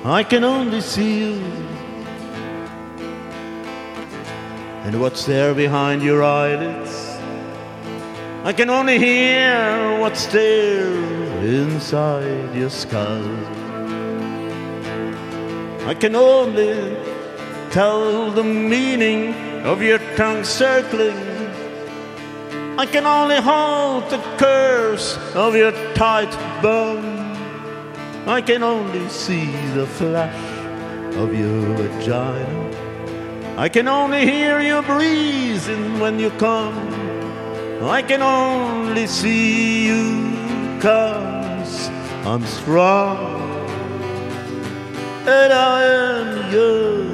I can only see you and what's there behind your eyelids. I can only hear what's there inside your skull. I can only tell the meaning of your tongue circling. I can only hold the curves of your tight bum. I can only see the flash of your vagina. I can only hear you breathing when you come. I can only see you 'cause I'm strong and I am young.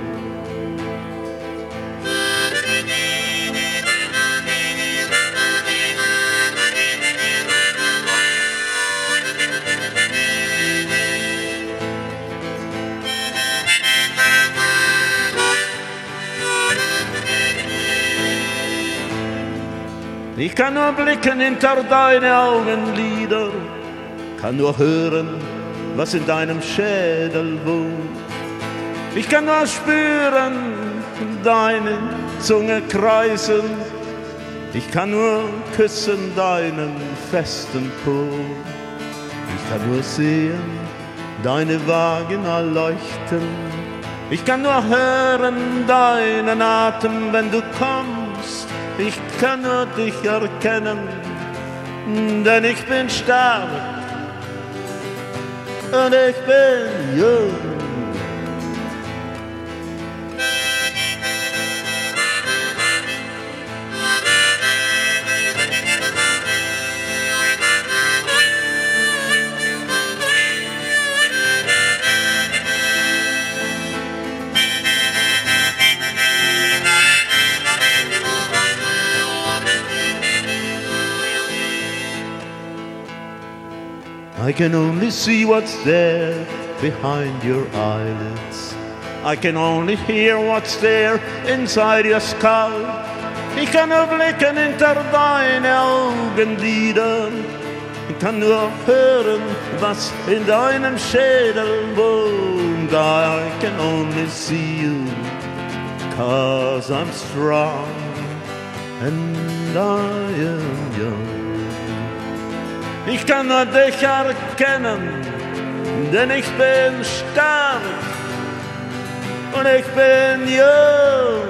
Ich kann nur blicken hinter deine Augenlider, kann nur hören, was in deinem Schädel wohnt. Ich kann nur spüren, deine Zunge kreisen. Ich kann nur küssen deinen festen Po. Ich kann nur sehen, deine Vagina leuchten. Ich kann nur hören, deinen Atem, wenn du kommst. Ich kann nur dich erkennen, denn ich bin stark und ich bin jung. I can only see what's there behind your eyelids. I can only hear what's there inside your skull. Ich kann nur blicken hinter deine Augenlider. Ich kann nur hören, was in deinem Schädel wohnt. I can only see you, 'cause I'm strong and I am young. Ich kann nur dich erkennen, denn ich bin stark und ich bin jung.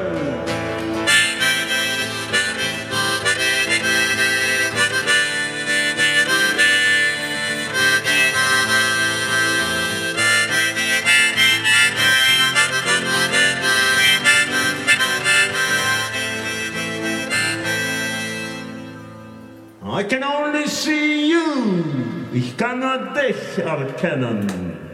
I can only see you. Ich kann nur dich erkennen.